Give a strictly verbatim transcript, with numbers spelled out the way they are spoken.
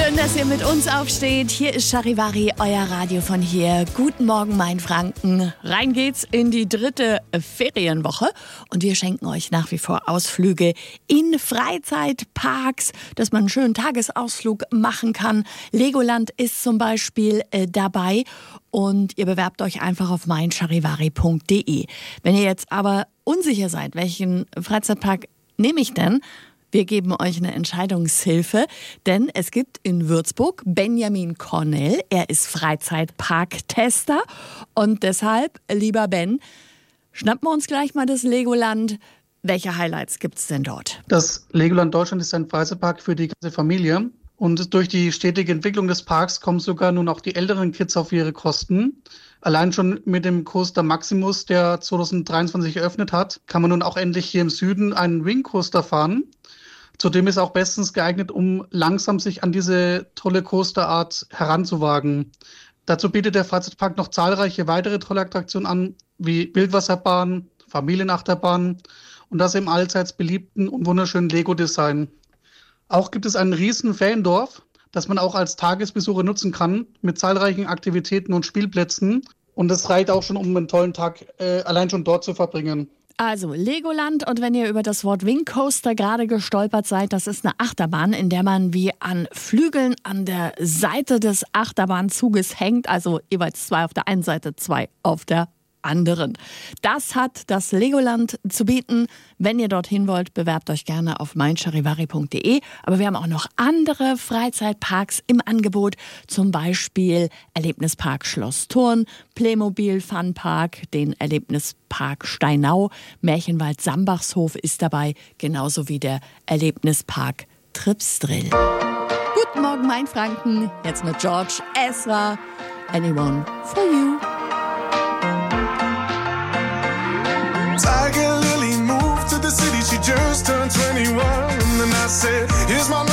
Schön, dass ihr mit uns aufsteht. Hier ist Charivari, euer Radio von hier. Guten Morgen, Mainfranken. Rein geht's in die dritte Ferienwoche. Und wir schenken euch nach wie vor Ausflüge in Freizeitparks, dass man einen schönen Tagesausflug machen kann. Legoland ist zum Beispiel äh, dabei. Und ihr bewerbt euch einfach auf mein charivari punkt de. Wenn ihr jetzt aber unsicher seid, welchen Freizeitpark nehme ich denn? Wir geben euch eine Entscheidungshilfe, denn es gibt in Würzburg Benjamin Cornell. Er ist Freizeitparktester und deshalb, lieber Ben, schnappen wir uns gleich mal das Legoland. Welche Highlights gibt es denn dort? Das Legoland Deutschland ist ein Freizeitpark für die ganze Familie. Und durch die stetige Entwicklung des Parks kommen sogar nun auch die älteren Kids auf ihre Kosten. Allein schon mit dem Coaster Maximus, der zwanzig dreiundzwanzig eröffnet hat, kann man nun auch endlich hier im Süden einen Wing Coaster fahren. Zudem ist auch bestens geeignet, um langsam sich an diese tolle Coasterart heranzuwagen. Dazu bietet der Freizeitpark noch zahlreiche weitere tolle Attraktionen an, wie Wildwasserbahn, Familienachterbahn und das im allseits beliebten und wunderschönen Lego-Design. Auch gibt es ein riesen Feriendorf, das man auch als Tagesbesucher nutzen kann, mit zahlreichen Aktivitäten und Spielplätzen. Und das reicht auch schon, um einen tollen Tag äh, allein schon dort zu verbringen. Also Legoland, und wenn ihr über das Wort Wing Coaster gerade gestolpert seid, das ist eine Achterbahn, in der man wie an Flügeln an der Seite des Achterbahnzuges hängt, also jeweils zwei auf der einen Seite, zwei auf der anderen. Das hat das Legoland zu bieten. Wenn ihr dorthin wollt, bewerbt euch gerne auf mein charivari punkt de. Aber wir haben auch noch andere Freizeitparks im Angebot, zum Beispiel Erlebnispark Schloss Thurn, Playmobil Funpark, den Erlebnispark Steinau, Märchenwald Sambachshof ist dabei, genauso wie der Erlebnispark Tripsdrill. Guten Morgen, Mainfranken. Jetzt mit George Ezra. Anyone for you. Tiger Lily moved to the city, she just turned twenty-one. And then I said, here's my